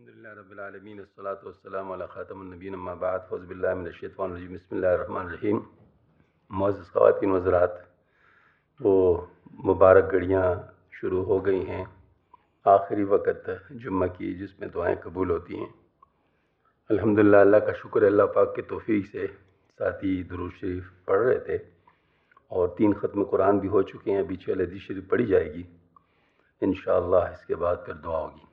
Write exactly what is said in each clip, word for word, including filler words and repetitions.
अल्हम्दुलिल्लाह रब्बिल आलमीन अस्सलातु वस्सलामु अला खातमुन नबिय्यीन अम्मा बाद फ़ौज़ु बिल्लाहि मिनश शैतानिर रजीम बिस्मिल्लाहिर रहमानिर रहीम। मुअज़्ज़ज़ ख़वातीन व हज़रात, वो मुबारक घड़ियाँ शुरू हो गई हैं, आखिरी वक़्त जुम्मा की जिसमें दुआएं कबूल होती हैं। अल्हम्दुलिल्लाह, अल्लाह का शुक्र है, अल्लाह पाक के तौफ़ीक़ से साथी दुरूद शरीफ पढ़ रहे थे और तीन ख़त्म कुरान भी हो चुके हैं। अभी छः हदीस शरीफ पढ़ी जाएगी इंशाअल्लाह। इसके बाद फिर दुआ होगी।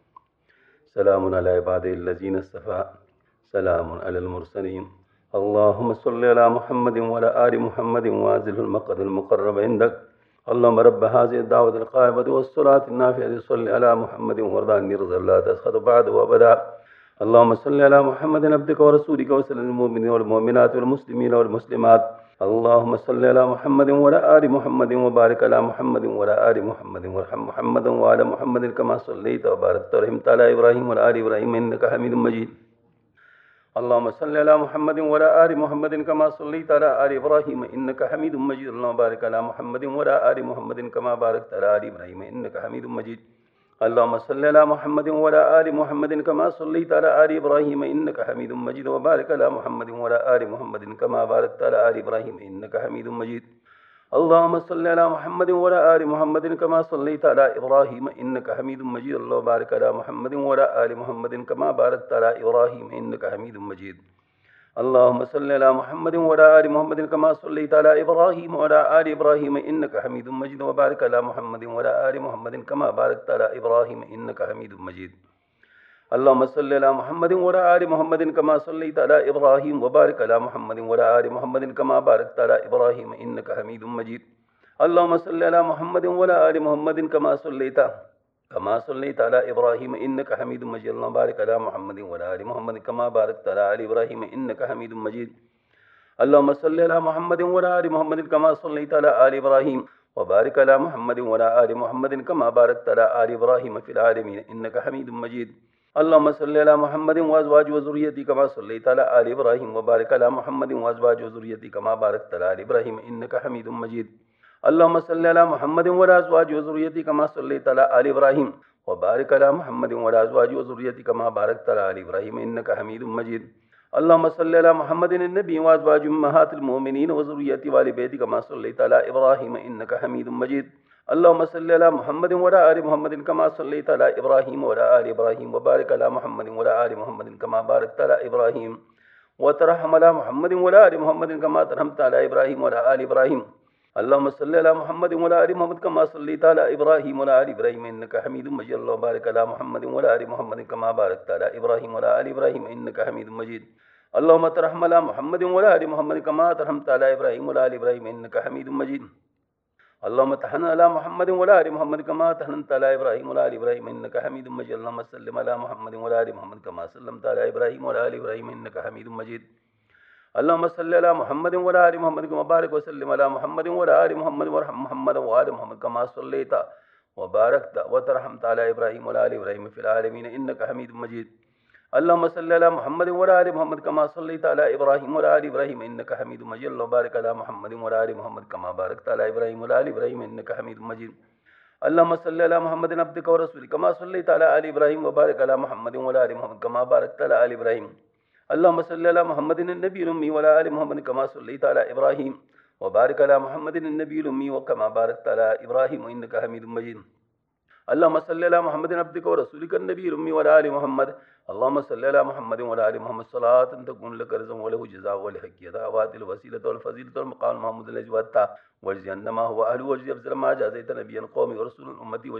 सलामुन अला इबादिल्लज़ीना इस्तफ़ा, सलामुन अलल मुरसलीन। अल्लाहुम्मा सल्लि अला मुहम्मदिन व अला आलि मुहम्मदिन वाज़िलुल मक़अदिल मुक़र्रब इंदक। अल्लाहुम्मा रब्ब हाज़िहि दावतिल क़ाइमति वस्सलातिन नाफ़िअति सल्लि अला मुहम्मदिन वरज़क़नी रिज़क़न ला तस्ख़तु बअदहु अबदा। अल्लाहुम्मा सल्लि अला मुहम्मदिन अब्दिका व रसूलिका व सल्लिल मुमिनीना वल मुमिनाति वल मुस्लिमीना वल मुस्लिमात। अल्लाहुम्मा सल्लि अला मुहम्मदिन व अला आलि मुहम्मदिन व बारिक अला मुहम्मदिन व अला आलि मुहम्मदिन वरहम मुहम्मदन व आला मुहम्मदिन कमा सल्लैता व बारकता व रहमता अला इब्राहीम व अला आलि इब्राहीम इन्नका हमीदुम मजीद। अल्लाहुम्मा सल्लि अला मुहम्मदिन व अला आलि मुहम्मदिन कमा सल्लैता अला आलि इब्राहीम इन्नका हमीदुम मजीद। अल्लाहुम्मा बारिक अला मुहम्मदिन व अला आलि मुहम्मदिन कमा बारकता अला आलि इब्राहीम इन्नका हमीदुम मजीद। अल्लाहुम्मा सल्लि अला मुहम्मदिन व अला आलि मुहम्मदिन कमा सल्लैता अला आलि इब्राहीम इन्नका हमीदुम मजीद व बारिक अला मुहम्मदिन व अला आलि मुहम्मदिन कमा बारकता अला आलि इब्राहीम इन्नका हमीदुम मजीद। अल्लाहुम्मा सल्लि अला मुहम्मदिन व अला आलि मुहम्मदिन कमा सल्लैता अला इब्राहीम इन्नका हमीदुम मजीद। अल्लाहुम्मा बारिक अला मुहम्मदिन व अला आलि मुहम्मदिन कमा बारकता अला इब्राहीम इन्नका हमीदुम मजीद। अल्लाहुम्मा सल्लि अला मुहम्मदिन व अला आलि मुहम्मदिन कमा सल्लैता अला इब्राहीम व अला आलि इब्राहीम इन्नका हमीदुम मजीद व बारिक अला मुहम्मदिन व अला आलि मुहम्मदिन कमा बारकता अला इब्राहीम इन्नका हमीदुम मजीद। अल्लाहुम्मा सल्लि अला मुहम्मदिन व अला आलि मुहम्मदिन कमा सल्लैता अला इब्राहीम व बारिक अला मुहम्मदिन व अला आलि मुहम्मदिन कमा बारकता अला इब्राहीम इन्नका हमीदुम मजीद। अल्लाहुम्मा सल्लि अला मुहम्मदिन व अला आलि मुहम्मदिन कमा सल्लैता कमा सल्लैता अला इब्राहीम इन्नका हमीदुम मजीद। अल्लाहुम्मा बारिक अला मुहम्मदिन व अला आलि मुहम्मदिन कमा बारकता अला आलि इब्राहीम इन्नका हमीदुम मजीद। अल्लाहुम्मा सल्लि अला मुहम्मदिन व अला आलि मुहम्मदिन कमा सल्लैता अला आलि इब्राहीम व बारिक अला मुहम्मदिन व अला आलि मुहम्मदिन कमा बारकता अला आलि इब्राहीम फिल आलमीन इन्नका हमीदुम मजीद। अल्लाहुम्मा सल्लि अला मुहम्मदिन व अज़वाजिहि व ज़ुर्रिय्यतिहि कमा सल्लैता अला आलि इब्राहीम व बारिक अला मुहम्मदिन व अज़वाजिहि व ज़ुर्रिय्यतिहि कमा बारकता अला आलि इब्राहीम इन्नका हमीदुम मजीद। अल्लाहुम्मा सल्लि अला मुहम्मदिन व अला अज़वाजिहि व ज़ुर्रिय्यतिहि कमा सल्लैता अला आलि इब्राहीम व बारिक अला मुहम्मदिन व अला अज़वाजिहि व ज़ुर्रिय्यतिहि कमा बारकता अला आलि इब्राहीम इन्नका हमीदुम मजीद। अल्लाहुम्मा सल्लि अला मुहम्मदिन नबी व अज़वाजिहि उम्महातिल मुमिनीन व ज़ुर्रिय्यतिहि व आलि बैतिहि कमा सल्लैता अला इब्राहीम इन्नका हमीदुम मजीद। अल्लाहुम्मा सल्लि अला मुहम्मदिन व अला आलि मुहम्मदिन कमा सल्लैता अला इब्राहीम व अला आलि इब्राहीम व बारिक अला मुहम्मदिन व अला आलि मुहम्मदिन कमा बारकता अला इब्राहीम व तरहम अला मुहम्मदिन व अला आलि मुहम्मदिन कमा तरहमता अला इब्राहीम व अला आलि इब्राहीम। अल्लाहुम्मा सल्लि अला मुहम्मदिन व अला आलि मुहम्मद कमा सल्लैता अला इब्राहीम व अला आलि इब्राहीम इन्नका हमीदुम मजीद। अल्लाहुम्मा बारिक अला मुहम्मदिन व अला आलि मुहम्मदिन कमा बारकता अला इब्राहीम व अला आलि इब्राहीम इन्नका हमीदुम मजीद। अल्लाहुम्मा तरहम अला मुहम्मदिन व अला आलि मुहम्मदिन कमा तरहमता अला इब्राहीम व अला आलि इब्राहीम इन्नका हमीदुम मजीद। अल्लाहुम्मा तहन्न अला मुहम्मदिन व अला आलि मुहम्मद कमा तहन्नता अला इब्राहीम व अला आलि इब्राहीम इन्नका हमीदुम मजीद। अल्लाहुम्मा सल्लिम अला मुहम्मदिन व अला आलि मुहम्मद कमा सल्लमता अला इब्राहीम व अला आलि इब्राहीम इन्नका हमीदुम मजीद। अल्लाहुम्मा सल्लि अला मुहम्मदिन व अला आलि मुहम्मद व बारिक व सल्लिम अला मुहम्मदिन व अला आलि मुहम्मद वरहम मुहम्मदन व आलि मुहम्मद कमा सल्लैता व बारकता व तरहमता अला इब्राहीम व अला आलि इब्राहीम फिल आलमीन इन्नका हमीदुम मजीद। अल्लाहुम्मा सल्लि अला मुहम्मदिन व अला आलि मुहम्मद कमा सल्लैता अला इब्राहीम व अला आलि इब्राहीम इन्नका हमीदुम मजीद। अल्लाहुम्मा बारिक अला मुहम्मदिन व अला आलि मुहम्मद कमा बारकता अला इब्राहीम व अला आलि इब्राहीम इन्नका हमीदुम मजीद। अल्लाहुम्मा सल्लि अला मुहम्मदिन अब्दिका व रसूलिका कमा सल्लैता अला आलि इब्राहीम व बारिक अला मुहम्मदिन व अला आलि मुहम्मद कमा बारकता अला आलि इब्राहीम। अल्लाहुम्मा सल्लि अला मुहम्मदिन नबिय्यिल उम्मी व अला आलि मुहम्मद कमा सल्लैता अला इब्राहीम व बारिक अला मुहम्मदिन नबिय्यिल उम्मी व कमा बारकता अला इब्राहीम इन्नका हमीदुम मजीद। अल्लाहुम्मा सल्लि अला मुहम्मदिन अब्दिका व रसूलिका नबिय्यिल उम्मी व अला आलि मुहम्मद। अल्लाहुम्मा सल्लि अला मुहम्मदिन व अला आलि मुहम्मद सलातन तकून लका रज़क़न व लहु जज़ाअ व लिहक़्क़ि अदावातिल वसीलत वल फ़ज़ीलत वल मक़ाम महमूद लज़ी वअता वजज़ि अन्नमा हुवा अहलु वजज़ि अफ़ज़ल मा जज़ैत नबिय्यन क़ौमी व रसूलन उम्मती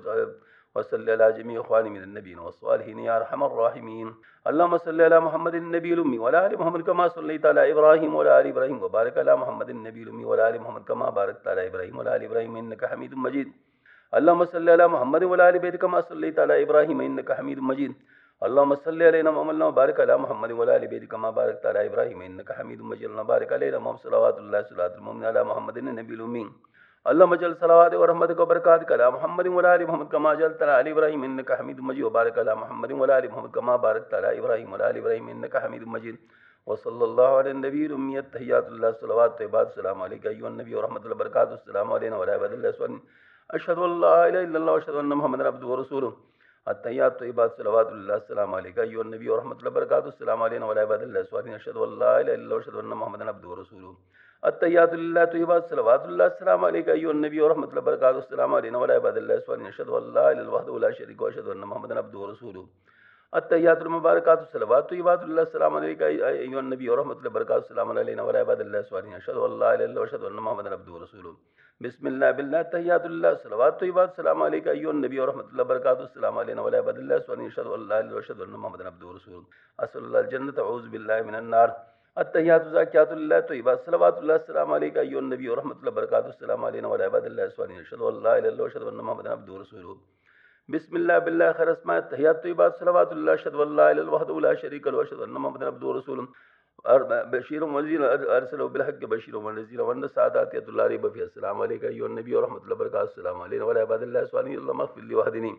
व सल्लि अला जमीइ इख़्वानी मिनन नबिय्यीन वस्सालिहीन या अरहमर राहिमीन। अल्लाहुम्मा सल्लि अला मुहम्मदिन नबिय्यिल उम्मी व अला आलि मुहम्मद कमा सल्लैता अला इब्राहीम व अला आलि इब्राहीम व बारिक अला मुहम्मदिन नबिय्यिल उम्मी व अला आलि मुहम्मद कमा बारकता अला इब्राहीम व अला आलि इब्राहीम इन्नका हमीदुम मजीद। अल्लाहुम्मा सल्लि अला मुहम्मदिन व अला आलि बैतिहि कमा सल्लैता अला इब्राहीम इन्नका हमीदुम मजीद। अल्लाहुम्मा सल्लि अलैना मुहम्मदिन व बारिक अला मुहम्मदिन व अला आलि बैतिहि कमा बारकता अला इब्राहीम इन्नका हमीदुम मजीद। अल्लाहुम्मा बारिक अलैना मुहम्मद सलवातुल्लाहि सलातुल मुमिन अला मुहम्मदिन नबिय्यिल उम्मी। अल्लाहुम्मा जल सलावतिका व रहमतिका व बरकातिका अला मुहम्मदिन व अला आलि मुहम्मद कमा जअलता अला आलि इब्राहीम इन्नका हमीदुम मजीद व बारिक अला मुहम्मदिन व अला आलि मुहम्मद कमा बारकता अला इब्राहीम व अला आलि इब्राहीम इन्नका हमीदुम मजीद। व सल्लल्लाहु अला नबिय्यिल उम्मी अत्तहिय्यातुल्लाह सलवातु तय्यिबातु अस्सलामु अलैका अय्युहन नबी व रहमतुल्लाहि व बरकातुहू। अस्सलामु अलैना व अला इबादिल्लाहि अस्सालिहीन। अशहदु अल्ला इलाहा इल्लल्लाह व अशहदु अन्ना मुहम्मदन अब्दुहु व रसूलुहु। التحيات الطيبات صلوات الله السلام عليك أيها النبي ورحمة الله وبركاته السلام علينا وعلى عباد الله الصالحين أشهد أن لا إله إلا الله وأشهد أن محمدا عبده ورسوله التحيات لله طيبات صلوات الله السلام عليك أيها النبي ورحمة الله وبركاته السلام علينا وعلى عباد الله الصالحين أشهد أن لا إله إلا الله وحده لا شريك له وأشهد أن محمدا عبده ورسوله التحيات المباركات الصلوات طيبات الله السلام عليك أيها النبي ورحمة الله وبركاته السلام علينا وعلى عباد الله الصالحين أشهد أن لا إله إلا الله وأشهد أن محمدا عبده ورسوله بسم الله بالله تحيات الله صلوات طيبات السلام عليك أيها النبي ورحمة الله وبركاته السلام علينا وعلى عباد الله الصالحين أشهد أن لا إله إلا الله وأشهد أن محمدا عبده ورسوله أسأل الله الجنة أعوذ بالله من النار التحيات زاكيات الله طيبات صلوات الله السلام عليك أيها النبي ورحمة الله وبركاته السلام علينا وعلى عباد الله الصالحين أشهد أن لا إله إلا الله وأشهد أن محمدا عبده ورسوله بسم الله بالله خير اسماء التحيات طيبات صلوات الله أشهد أن لا إله إلا الله وحده لا شريك له وأشهد أن محمدا عبده ورسوله بشير ونذير أرسله بالحق بشير ونذير وأن السعادات لا ريب فيها السلام عليك أيها النبي ورحمة الله وبركاته السلام علينا وعلى عباد الله الصالحين اللهم اغفر لي واهدني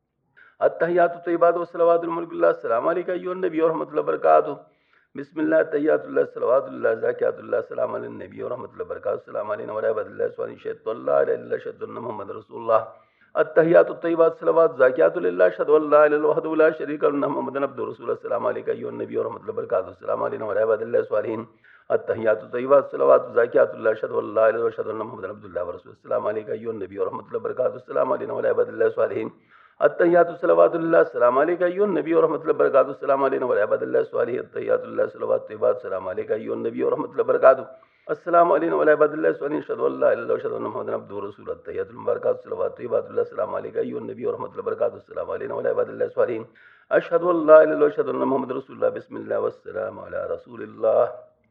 التحيات الطيبات والصلوات الملك الله السلام عليك أيها النبي ورحمة الله وبركاته بسم الله التحيات الله الصلوات الله زاكيات الله السلام على النبي ورحمة الله وبركاته السلام علينا وعلى عباد الله الصالحين شهدت أن لا إله إلا الله أشهد أن محمد رسول الله التحيات الطيبات صلوات زاكيات لله أشهد أن لا إله إلا الله وحده لا شريك له محمدا عبده ورسوله السلام عليك أيها النبي ورحمة الله وبركاته السلام علينا وعلى عباد الله الصالحين التحيات الطيبات صلوات زاكيات الله أشهد أن لا إله إلا الله وأشهد أن محمدا عبد الله ورسوله السلام عليك أيها النبي ورحمة الله وبركاته السلام علينا وعلى عباد الله الصالحين التحيات صلوات الله السلام عليك أيها النبي ورحمة الله وبركاته السلام علينا وعلى عباد الله الصالحين التحيات الله صلوات طيبات السلام عليك أيها النبي ورحمة الله وبركاته السلام علينا وعلى عباد الله الصالحين أشهد أن لا إله إلا الله وأشهد أن محمدا عبده ورسوله التحيات المباركات صلوات طيبات الله السلام عليك أيها النبي ورحمة الله وبركاته السلام علينا وعلى عباد الله الصالحين أشهد أن لا إله إلا الله وأشهد أن محمدا رسول الله بسم الله والسلام على رسول الله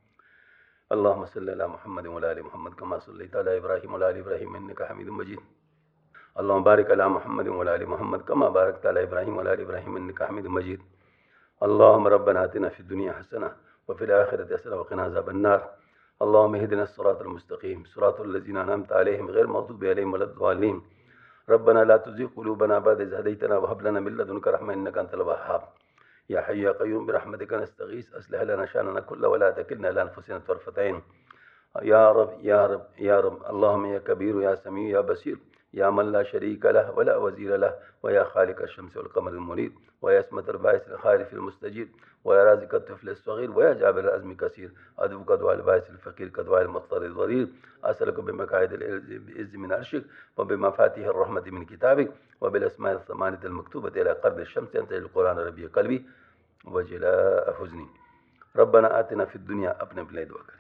اللهم صل على محمد وعلى آل محمد كما صليت على إبراهيم وعلى آل إبراهيم إنك حميد مجيد اللهم بارك على محمد وعلى آل محمد كما باركت على إبراهيم وعلى آل إبراهيم إنك حميد مجيد اللهم ربنا آتنا في الدنيا حسنة وفي الآخرة حسنة وقنا عذاب النار اللهم اهدنا الصراط المستقيم صراط الذين أنعمت عليهم غير المغضوب عليهم ولا الضالين ربنا لا تزغ قلوبنا بعد إذ هديتنا وهب لنا من لدنك رحمة إنك أنت الوهاب يا حي يا قيوم برحمتك نستغيث أصلح لنا شأننا كله ولا تكلنا إلى أنفسنا طرفة عين يا رب يا رب يا رب اللهم يا كبير يا سميع يا بصير يا من لا شريك له ولا وزير له ويا خالق الشمس والقمر المنير ويا اسمة الباعث الخارف المستجير ويا رازق الطفل الصغير ويا جابر العزم كثير أدعوك دعاء الباعث الفقير كدعاء المضطر الضرير أسألك بمقاعد العز من عرشك وبمفاتيح الرحمة من كتابك وبالأسماء الثمانية المكتوبة إلى قرن الشمس أنت القرآن ربي قلبي وجلاء حزني ربنا آتنا في الدنيا أبنى بلاد وكريم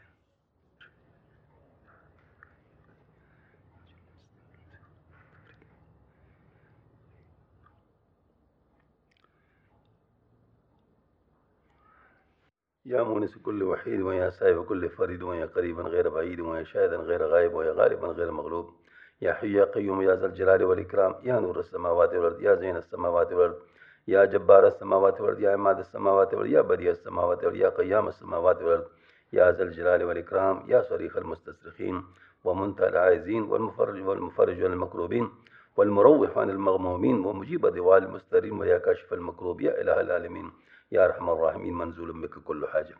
يا مونس كل وحيد ويا سائب كل فريد ويا قريبا غير بعيد ويا شاهدا غير غائب ويا غالبا غير مغلوب يا حي يا قيوم يا ذا الجلال والإكرام يا نور السماوات والأرض يا زين السماوات والأرض يا جبار السماوات والأرض يا عماد السماوات والأرض يا بديع السماوات والأرض يا قيام السماوات والأرض يا ذا الجلال والإكرام يا صريخ المستصرخين ومنتهى العائزين والمفرج والمفرج عن المكروبين والمروح عن المغمومين ومجيب دعاء المسترين ويا كاشف المكروب يا إله العالمين يا أرحم الراحمين منزول بك كل حاجة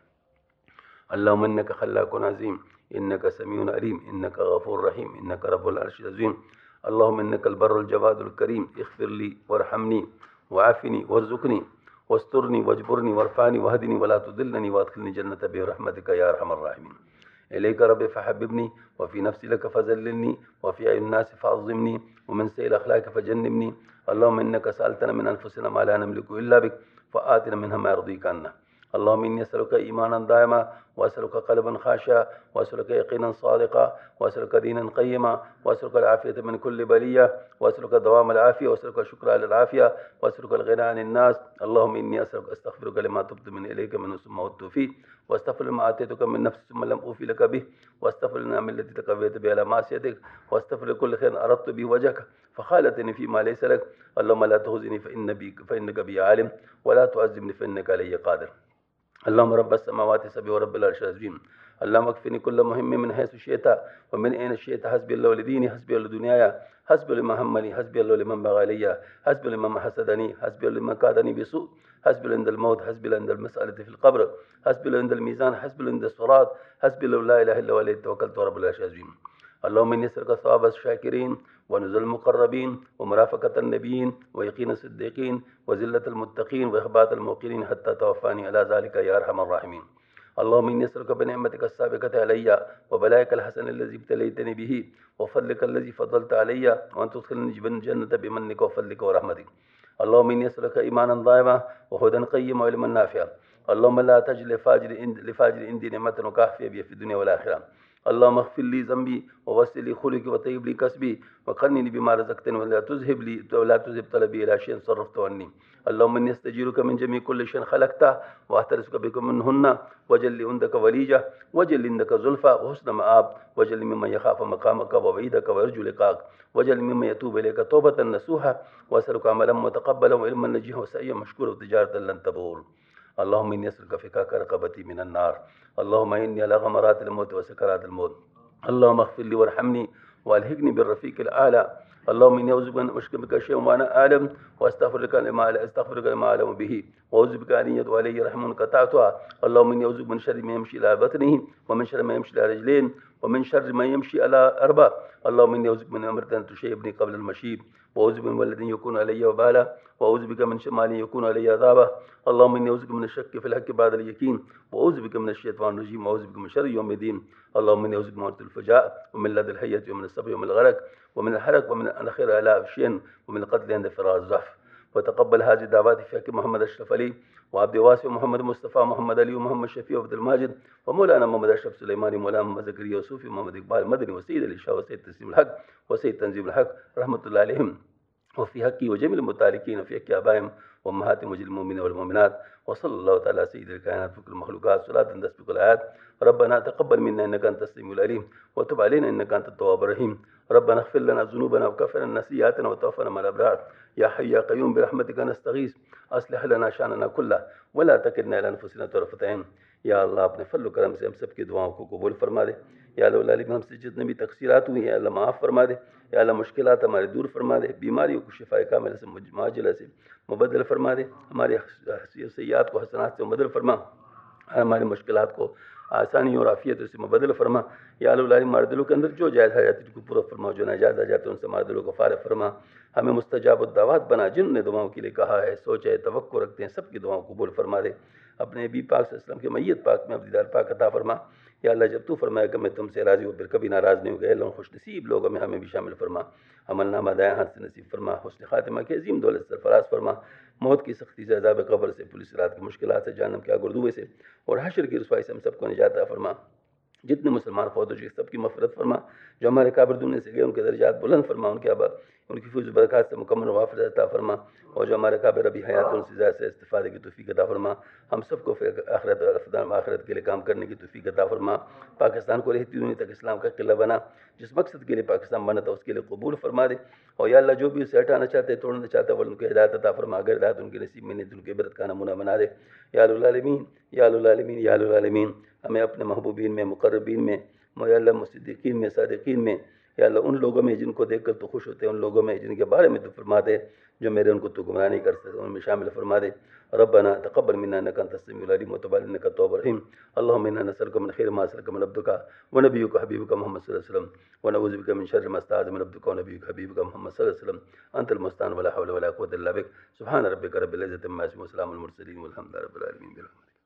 اللهم إنك خلاق عظيم إنك سميع عليم إنك غفور رحيم إنك رب العرش العظيم اللهم إنك البر الجواد الكريم اغفر لي وارحمني وعافني وارزقني واسترني واجبرني وارفعني واهدني ولا تضلني وادخلني جنة برحمتك يا أرحم الراحمين إليك ربي فحببني وفي نفسي لك فذللني وفي أعين الناس فعظمني ومن سيء الأخلاق فجنبني اللهم إنك سألتنا من أنفسنا ما لا نملك إلا بك فآتنا منها ما يرضيك عنا اللهم إني أسألك إيمانا دائما وأسألك قلبا خاشعا وأسألك يقينا صادقا وأسألك دينا قيما وأسألك العافية من كل بلية وأسألك دوام العافية وأسألك الشكر على العافية وأسألك الغنى عن الناس اللهم إني أسألك أستغفرك لما تبت من إليك من ثم عدت فيه واستغفر لما آتيتك من نفسي ثم لم أوفي لك به واستغفر لنا من التي تقويت بها على معصيتك واستغفر لكل خير أردت به وجهك فخالتني فيما ليس لك اللهم لا تخزني فإن بك فإنك بي عالم ولا تعذبني فإنك علي قادر اللهم رب السماوات السبع ورب العرش العظيم اللهم اكفني كل مهم من حيث شئت ومن أين شئت حسبي الله لديني حسبي الله لدنياي حسبي لمن همني حسبي الله لمن بغى علي حسبي لمن حسدني حسبي الله لمن كادني بسوء حسبي الله عند الموت حسبي الله عند المسألة في القبر حسبي الله عند الميزان حسبي الله عند الصراط حسبي الله لا إله إلا هو عليه توكلت ورب العرش العظيم अल्लाहुम्मा इन्नी अस्अलुका सवाब अश-शाकिरीन व नुज़ुल मुक़र्रबीन व मुराफ़क़तन नबिय्यीन व यक़ीन सिद्दीक़ीन व ज़िल्लतल मुत्तक़ीन व इख़बातल मुक़िरीन हत्ता तवफ़्फ़ानी अला ज़ालिका या अरहमर राहिमीन। अल्लाहुम्मा इन्नी अस्अलुका बिनिअमतिका अस्साबिक़ति अलैया व बलाइकल हसनल लज़ी इब्तलैतनी बिही व फ़ज़लिकल लज़ी फ़ज़्ज़लता अलैया व अन तुदख़िलनी जन्नता बिमन्निका व फ़ज़लिका व रहमतिक। अल्लाहुम्मा इन्नी अस्अलुका ईमानन दाइमा व हुदन क़य्यिमा व इल्मन नाफ़िअ। अल्लाहुम्मा ला तजअल लिफ़ाजिर इंदी निअमतन काफ़िया बि फ़ी दुनिया वल आख़िरह। अल्लाहुम्मा अग़फ़िर ली ज़ंबी व वस्सिअ ली ख़ुलुक़ी व तय्यिब ली कसबी व ख़न्निनी बिमा रज़क़तनी व ला तुज़हिब ली व ला तुज़हिब तलबी इला शैइन सरफ़्तहु अन्नी। अल्लाहुम्मा इन्नी अस्तजीरुका मिन जमीइ कुल्लि शैइन ख़लक़तह व अहतरिज़ुका बिका मिनहुन्ना वजअल ली इंदका वलीजा वजअल ली इंदका ज़ुल्फ़ा व हुस्न मआब वजअलनी मिम्मन यख़ाफ़ु मक़ामका व वईदका व यरजू लिक़ाक वजअलनी मिम्मन यतूबु इलैका तौबतन नसूहा व असअलुका अमलन मुतक़ब्बलन व इल्मन नजीहा व सअयन मशकूरा व तिजारतन लन तबूर। अल्लाहुम्मा इन्नी अस्अलुका फ़िकाक रक़बती मिनन नार। अल्लाहुम्मा इन्नी अला ग़मरातिल मौत व सकरातिल मौत। अल्लाहुम्मा अग़फ़िर ली वरहमनी व अलहिक़नी बिर्रफ़ीक़िल आला। अल्लाहुम्मा इन्नी अऊज़ु बिका अन उश्रिका बिका शैअन व अना आलम व अस्तग़फ़िरुका लिमा अस्तग़फ़िरुका लिमा अअलमु बिही व अऊज़ु बिका अन यतूबा अलैया रहमन क़तअतुहा। अल्लाहुम्मा इन्नी अऊज़ु बिका मिन शर्रि मा यमशी अला बत्निही व मिन शर्रि मा यमशी अला रिजलैन व मिन शर्रि मा यमशी अला अरबा। अल्लाहुम्मा इन्नी अऊज़ु बिका मिन अमरातिन तुसीबनी क़ब्ल अल-मशीब व अऊज़ु बिका मिन वलदिन यकूनु अलैया वबाला व अऊज़ु बिका मिन मालिन यकूनु अलैया अज़ाबा। अल्लाहुम्मा इन्नी अऊज़ु बिका मिन अश-शक्कि फ़िल हक़्क़ि बअदल यक़ीन व अऊज़ु बिका मिन अश-शैतानिर रजीम व अऊज़ु बिका मिन शर्रि यौमिद्दीन। अल्लाहुम्मा इन्नी अऊज़ु बिका मिन अल-फ़ुजाअ व मिन लदग़िल हय्यति व मिन अस-सबइ व मिन अल-ग़रक़ व मिन अल-हरक़ व मिन अन अख़िरा अला शैइन व मिन अल-क़त्ल इंद फ़िराग़ ज़हफ़। व तक़ब्बल हाज़िहि दावाति फ़ी हक़्क़ि मोहम्मद अशरफ़ अली व अब्दि वासी व मोहम्मद मुस्तफ़ा मोहम्मद अली व मोहम्मद शफ़ी व अब्दुल माजिद व मौलाना मोहम्मद अशरफ सुलैमानी मौलाना मोहम्मद ज़करिया व सूफ़ी मोहम्मद इक़बाल मदनी व सय्यद अली शाह व सय्यद तस्लीमुल हक़ व सय्यद तंज़ीमुल हक़ रहमतुल्लाहि अलैहिम व फ़ी हक़्क़ी व जमीइल मुतालिक़ीन फ़ी हक़्क़ि आबाइहिम व उम्महाति मुजिल मोमिनीन वल मोमिनात व सल्लल्लाहु तआला अला सय्यिदिल कायनात व कुल्लिल मख़लूक़ात सलातन तस्बिक़ुल आयात। रब्बना तक़ब्बल मिन्ना इन्नका अंतस समीउल अलीम व तुब अलैना इन्नका अंतत तव्वाबुर रहीम। रब्बना इग़फ़िर लना ज़ुनूबना व कफ़्फ़िर अन्ना सय्यिआतिना व तवफ़्फ़ना मअल अबरार। या हय्यु या क़य्यूम बिरहमतिका नस्तगीस अस्लिह लना शानना कुल्लह व ला तकिलना इला अनफुसिना तरफ़त ऐन। या अल्लाह अपने फ़ज़्ल व करम से हम सब की दुआओं को कबूल फरमा दे। या अल्लाह हमसे जितने भी तक़सीरात हुई हैं अल्लाह माफ़ फरमा दे। या अल्लाह मुश्किलात हमारे दूर फरमा दे। बीमारियों को शिफ़ाए कामिला से माजिला से मुबद्दल फरमा दे। हमारे सय्यात को हसनात से मुबद्दल फरमा। हमारी मुश्किलात को आसानी और आफ़ियत से मुबद्दल फरमा। या अल्लाह हमारे दिलों के अंदर जो जायज़ हयात को पूरा फरमा, जो नाजायज़ आ जाते हैं उनसे हमारे दिलों को फ़ारिग़ फरमा। हमें मुस्तजाब दावत बना। जिनने दुआओं के लिए कहा है, सोचा है, तवक्को रखते हैं, सबकी दुआओं को कबूल फरमा दे। अपने नबी पाक सल्लल्लाहु अलैहि वसल्लम के मैयत पाक में अपनी दीदार पाक अता फरमा। या अल्लाह जब तू फरमाएगा मैं तुमसे राज़ी हूँ, फिर कभी नाराज़ नहीं होगा। अल्लाह खुशनसीब लोगों में हमें भी शामिल फरमा। अमलनामा दाएँ हाथ से नसीब फरमा। हुस्न खातिमा की अज़ीम दौलत सरफराज फरमा। मौत की सख्ती से, अज़ाब क़ब्र से, पुलिस रात की मुश्किलात से, जहन्नम के आग-ओ-ज़ूबे से और हश्र की रुसवाई से हम सबको निजात अता फरमा। जितने मुसलमान फौत हो चुके सबकी मग़फ़िरत फरमा। जो हमारे काबिर दुनिया से गए उनके दर्जात बुलंद फरमा। उनके आबा उनकी फ़ुज़ बरक़ात से मुकम्मल वाफ़िज़ अता फरमा। और जो हमारे काबिर अभी हयात उनसे ज़्यादा से इस्तिफ़ादे की तौफ़ीक़ अता फरमा। हम सबको फिर आखिरत और आखिरत के लिए काम करने की तौफ़ीक़ अता फरमा। पाकिस्तान को रहती दुनिया तक इस्लाम का क़िला बना। जिस मकसद के लिए पाकिस्तान बना था उसके लिए कबूल फरमा दे। और या अल्लाह जो भी उसे हटाना चाहते हैं, तोड़ना चाहते हैं, वो उनको हिदायत अता फरमा। अगर हिदायत उनके नसीब में नहीं तो उनके इबरत का नमूना बना दे। या अल्लाह आलमीन या अल्लाह आलमीन या अल्लाह आलमीन। हमें अपने महबूबीन में, मुक़र्रबीन में, या अल्लाह मुसद्दिक़ीन में, सादिक़ीन में, या अल्लाह उन लोगों में जिनको देखकर तो खुश होते हैं, उन लोगों में जिनके बारे में तो फरमा दे जो मेरे उनको तो गुमराह नहीं कर सकते, उनमें शामिल फरमा दे। रब्बना तक़ब्बल मिन्ना इन्नका अंतस समीउल अलीम व तुब अलैना इन्नका तव्वाबुर रहीम। अल्लाहुम्मा इन्ना नसअलुका मिन खैरि मा सअलका मिन अब्दुका व नबियुका हबीबुका मुहम्मद सल्लल्लाहु अलैहि वसल्लम व नऊज़ु बिका मिन शर्रि मा इस्तअज़ा मिन अब्दुका व नबियुका हबीबुका मुहम्मद सल्लल्लाहु अलैहि वसल्लम अंतल मुस्तान व ला हौला व ला कुव्वता इल्ला बिक। सुब्हान रब्बिका रब्बिल इज़्ज़ति अम्मा यसिफून व सलामुल मुरसलीन वल्हम्दुलिल्लाहि रब्बिल आलमीन।